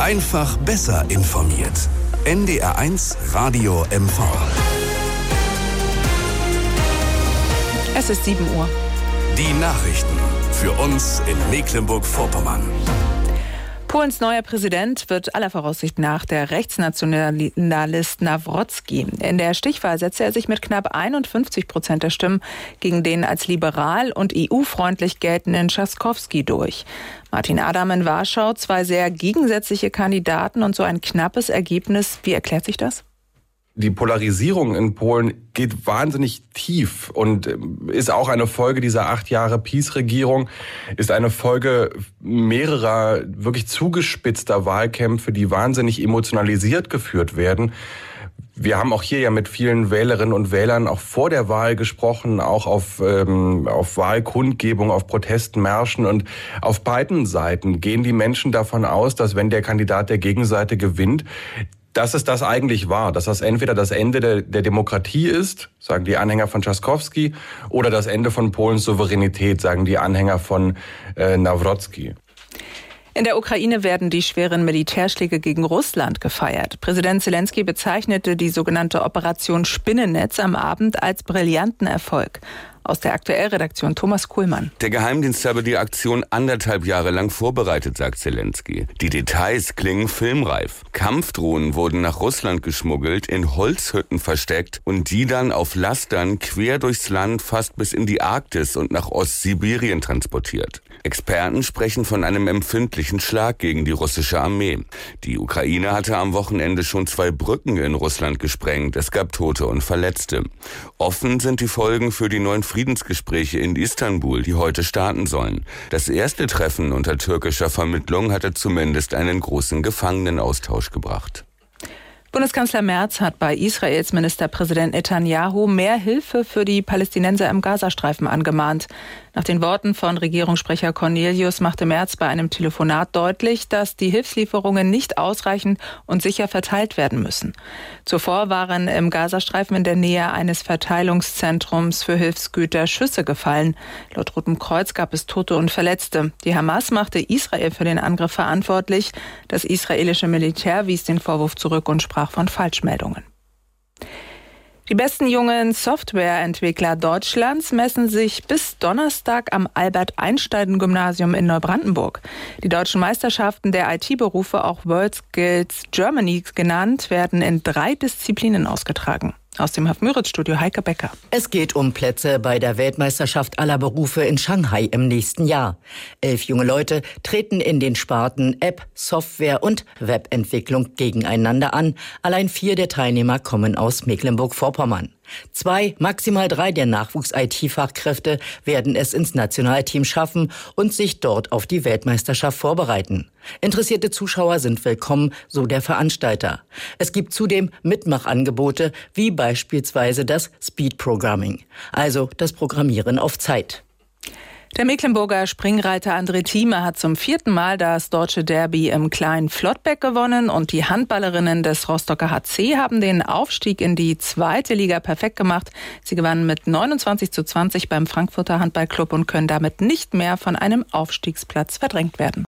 Einfach besser informiert. NDR1 Radio MV. Es ist 7 Uhr. Die Nachrichten für uns in Mecklenburg-Vorpommern. Polens neuer Präsident wird aller Voraussicht nach der Rechtsnationalist Nawrocki. In der Stichwahl setzte er sich mit knapp 51% der Stimmen gegen den als liberal und EU-freundlich geltenden Trzaskowski durch. Martin Adam in Warschau, zwei sehr gegensätzliche Kandidaten und so ein knappes Ergebnis. Wie erklärt sich das? Die Polarisierung in Polen geht wahnsinnig tief und ist auch eine Folge dieser 8 Jahre PiS-Regierung, ist eine Folge mehrerer wirklich zugespitzter Wahlkämpfe, die wahnsinnig emotionalisiert geführt werden. Wir haben auch hier ja mit vielen Wählerinnen und Wählern auch vor der Wahl gesprochen, auch auf Wahlkundgebung, auf Protestmärschen, und auf beiden Seiten gehen die Menschen davon aus, dass wenn der Kandidat der Gegenseite gewinnt, dass es das eigentlich war, dass das entweder das Ende der Demokratie ist, sagen die Anhänger von Trzaskowski, oder das Ende von Polens Souveränität, sagen die Anhänger von Nawrocki. In der Ukraine werden die schweren Militärschläge gegen Russland gefeiert. Präsident Zelensky bezeichnete die sogenannte Operation Spinnennetz am Abend als brillanten Erfolg. Aus der Aktuell-Redaktion Thomas Kuhlmann. Der Geheimdienst habe die Aktion 1,5 Jahre lang vorbereitet, sagt Zelensky. Die Details klingen filmreif. Kampfdrohnen wurden nach Russland geschmuggelt, in Holzhütten versteckt und die dann auf Lastern quer durchs Land fast bis in die Arktis und nach Ostsibirien transportiert. Experten sprechen von einem empfindlichen Schlag gegen die russische Armee. Die Ukraine hatte am Wochenende schon 2 Brücken in Russland gesprengt. Es gab Tote und Verletzte. Offen sind die Folgen für die neuen Friedensgespräche in Istanbul, die heute starten sollen. Das erste Treffen unter türkischer Vermittlung hatte zumindest einen großen Gefangenenaustausch gebracht. Bundeskanzler Merz hat bei Israels Ministerpräsident Netanyahu mehr Hilfe für die Palästinenser im Gazastreifen angemahnt. Nach den Worten von Regierungssprecher Cornelius machte Merz bei einem Telefonat deutlich, dass die Hilfslieferungen nicht ausreichend und sicher verteilt werden müssen. Zuvor waren im Gazastreifen in der Nähe eines Verteilungszentrums für Hilfsgüter Schüsse gefallen. Laut Rotem Kreuz gab es Tote und Verletzte. Die Hamas machte Israel für den Angriff verantwortlich. Das israelische Militär wies den Vorwurf zurück und sprach von Falschmeldungen. Die besten jungen Softwareentwickler Deutschlands messen sich bis Donnerstag am Albert-Einstein-Gymnasium in Neubrandenburg. Die deutschen Meisterschaften der IT-Berufe, auch WorldSkills Germany genannt, werden in 3 Disziplinen ausgetragen. Aus dem Müritz-Studio Heike Becker. Es geht um Plätze bei der Weltmeisterschaft aller Berufe in Shanghai im nächsten Jahr. 11 junge Leute treten in den Sparten App, Software und Webentwicklung gegeneinander an. Allein 4 der Teilnehmer kommen aus Mecklenburg-Vorpommern. 2, maximal 3 der Nachwuchs-IT-Fachkräfte werden es ins Nationalteam schaffen und sich dort auf die Weltmeisterschaft vorbereiten. Interessierte Zuschauer sind willkommen, so der Veranstalter. Es gibt zudem Mitmachangebote, wie beispielsweise das Speed Programming, also das Programmieren auf Zeit. Der Mecklenburger Springreiter André Thieme hat zum 4. Mal das deutsche Derby im Kleinen Flottbeck gewonnen und die Handballerinnen des Rostocker HC haben den Aufstieg in die 2. Liga perfekt gemacht. Sie gewannen mit 29:20 beim Frankfurter Handballclub und können damit nicht mehr von einem Aufstiegsplatz verdrängt werden.